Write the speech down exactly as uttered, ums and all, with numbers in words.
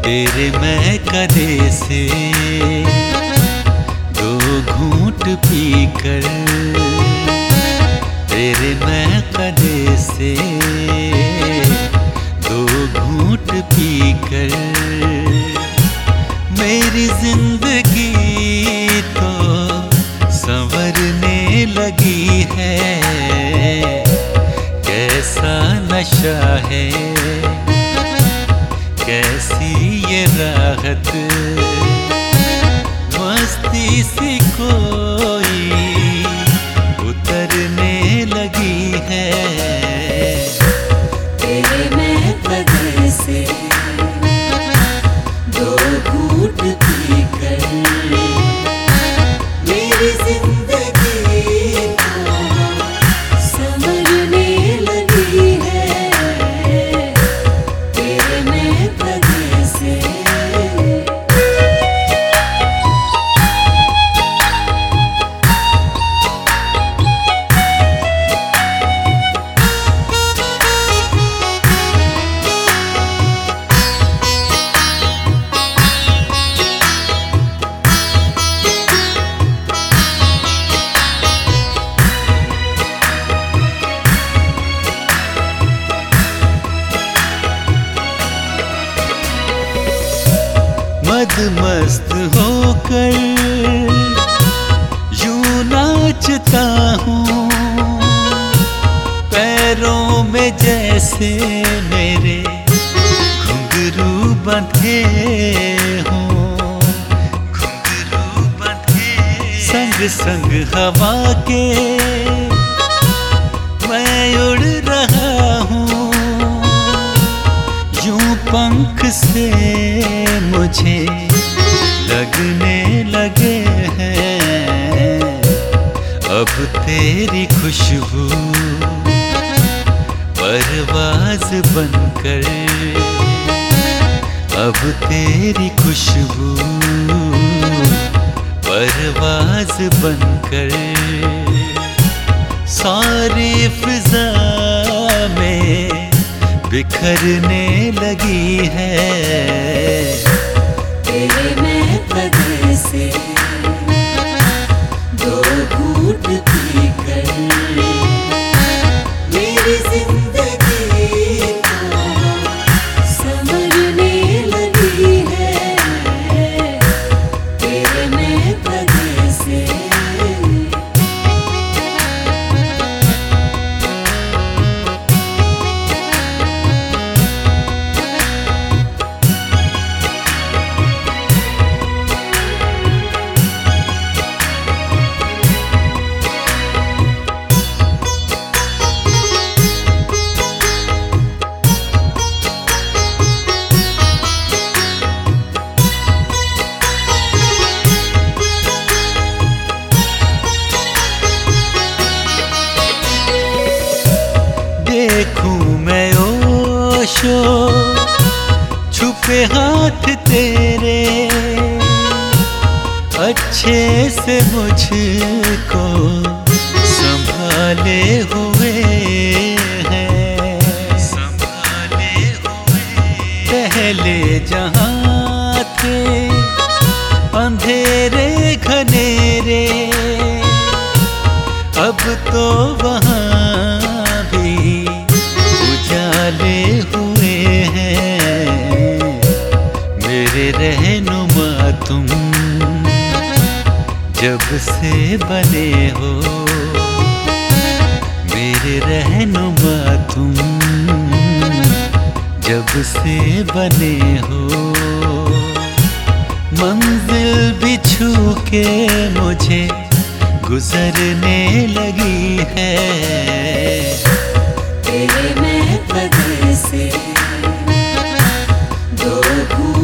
तेरे मैं कदे से दो घूंट पी कर, तेरे मैं कदे से दो घूंट पी कर, मेरी जिंदगी तो संवरने लगी है। कैसा नशा है, कैसी ये राहत, मस्ती सी कोई उतरने लगी है। तेरे मैं कदे से दो घूंट पी कर, मेरी जिंदगी तो संवरने लगी है। तेरे मैं कदे से मदमस्त होकर यूं नाचता हूँ, पैरों में जैसे मेरे घुंघरू बंधे हों, घुंघरू बंधे। संग संग हवा के मैं उड़ रहा हूँ, यूं पंख से मुझे लगने लगे हैं। अब तेरी खुशबू परवाज़ बनकर, अब तेरी खुशबू परवाज़ बनकर सारी फिज़ा में बिखरने लगी है। तेरे मैं कदे से दो घूंट पी कर, मेरी जिंदगी तो संवरने लगी है। तेरे मैं कदे से देखूं मैं ओशो छुपे हाथ तेरे, अच्छे से मुझको संभाले हुए हैं, संभाले हुए। पहले जहां थे अंधेरे घनेरे, अब तो वहां उजाले हुए हैं। मेरे रहनुमा तुम जब से बने हो, मेरे रहनुमा तुम जब से बने हो, मंजिल भी छू के मुझे गुजरने लगी है। तेरे मैं कदे से दो घूंट